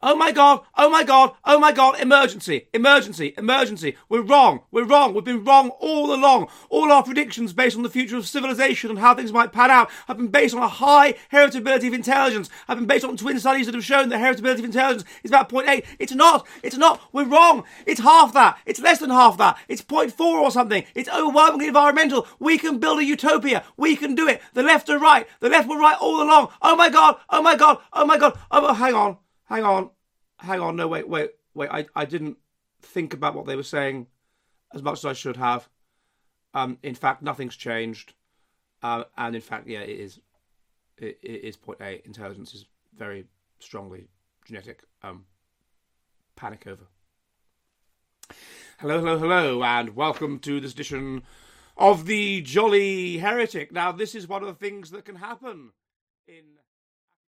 Oh my God, oh my God, oh my God, emergency, emergency, emergency. We're wrong, we've been wrong all along. All our predictions based on the future of civilization and how things might pan out have been based on a high heritability of intelligence, have been based on twin studies that have shown that heritability of intelligence is about 0.8. It's not, we're wrong. It's half that, it's less than half that, it's 0.4 or something. It's overwhelmingly environmental. We can build a utopia, we can do it. The left are right, the left were right all along. Oh my God, oh my God, oh my God, oh, hang on, no, wait, I didn't think about what they were saying as much as I should have. In fact, nothing's changed. And in fact, yeah, it is 0.8. Intelligence is very strongly genetic. Panic over. Hello, and welcome to this edition of the Jolly Heretic. Now, this is one of the things that can happen in...